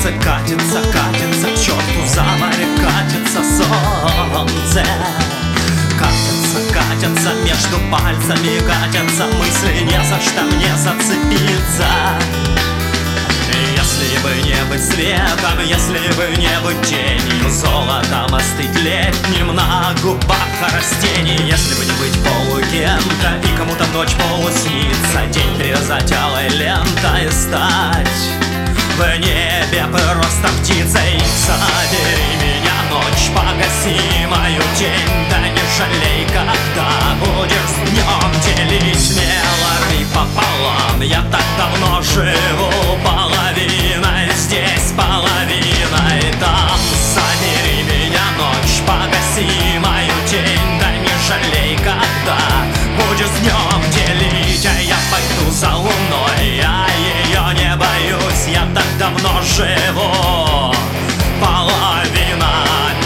Катится, катится, катится, к черту за море катится солнце. Катятся, катятся, между пальцами катятся мысли, не за что мне зацепиться. Если бы не быть светом, если бы не быть тенью, золотом остыть летним на губах растений. Если бы не быть полукем-то и кому-то в ночь полуснится, день привязать алой лентой и стать в небе просто птицей. Забери меня, ночь, погаси мою тень, да не жалей, когда будешь с днем делить. Смело рви пополам, я так давно живу половиной здесь, половиной там. Забери меня, ночь, погаси мою тень, да не жалей, когда будешь с днем делить. А я пойду за луной, я ее не боюсь, я так давно живу половинами.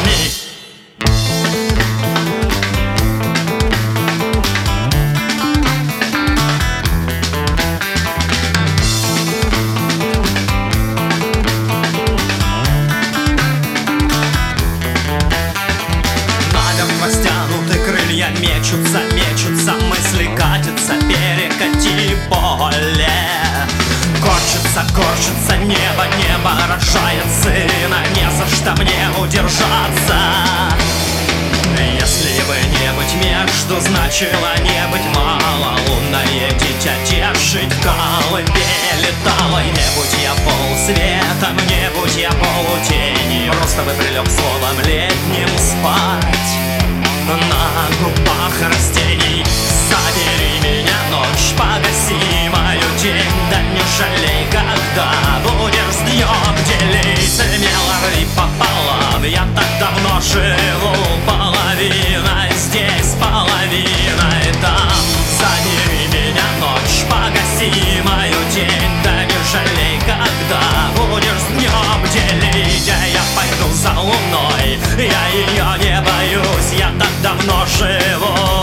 Растянуты крылья мечутся, мечутся, мысли катятся, перекати поле. Корчится, корчится небо, небо рожает сына, не за что мне удержаться. Если бы не быть между, значило не быть мало. Лунное дитя тешить колыбели талой. Не будь я полсвета, не будь я полутени, просто бы прилег словом летним спать на губах растений. Забери меня, ночь, погаси мою тень, да не жалей, когда будешь с днем делить. Смело рви пополам, я так давно живу половиной здесь, половиной там. Забери меня, ночь, погаси мою тень, да не жалей, когда будешь с днем делить. А я пойду за луной, я ее не боюсь, я так давно живу